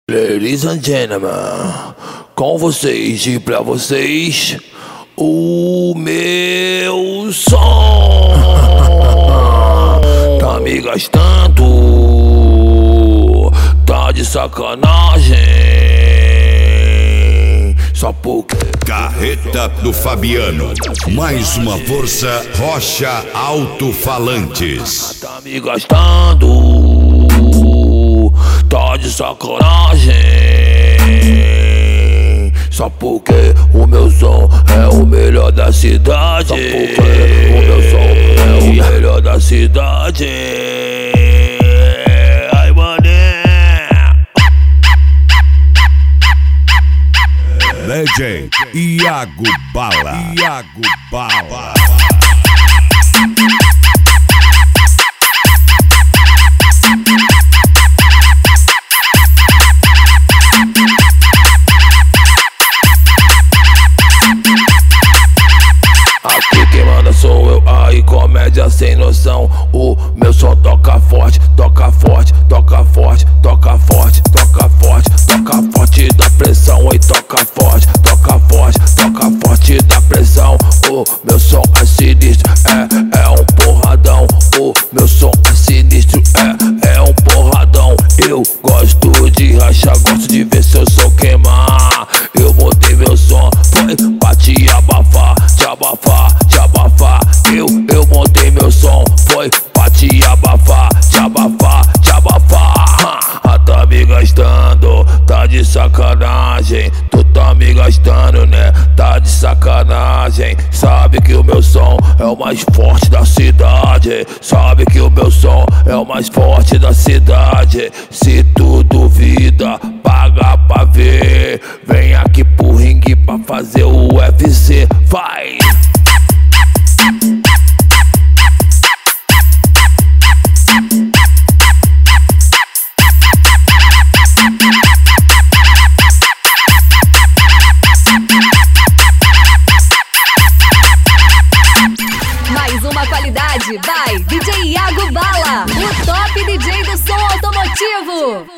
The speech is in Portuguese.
Ladies and gentlemen, com vocês e pra vocês, o meu som. Tá me gastando, tá de sacanagem, só porque... Carreta do Fabiano, mais uma força Rocha Alto-Falantes. Tá me gastando, tá de sacanagem, só porque o meu som é o melhor da cidade. Só porque o meu som é o melhor da cidade. Ai, mané. DJ Iago Bala. Iago Bala. Aqui quem manda sou eu, aí comédia sem noção. O meu som toca forte, toca forte, toca forte, toca forte, toca forte, toca forte da pressão. E toca forte, toca forte, toca forte da pressão. O meu som é sinistro, é um porradão. O meu som é sinistro, é um porradão. Eu gosto de rachar, gosto de ver seu som queimar. Eu botei meu som, foi pra te abafar, te abafar, te abafar. Eu montei meu som, foi pra te abafar, te abafar, te abafar. Tá me gastando, tá de sacanagem. Tu tá me gastando, né? Tá de sacanagem. Sabe que o meu som é o mais forte da cidade. Sabe que o meu som é o mais forte da cidade. Se tu duvida, paga pra ver. Vem aqui pro ringue pra fazer o UFC. Vai! Mais uma qualidade, vai DJ Iago Bala, o top DJ do som automotivo.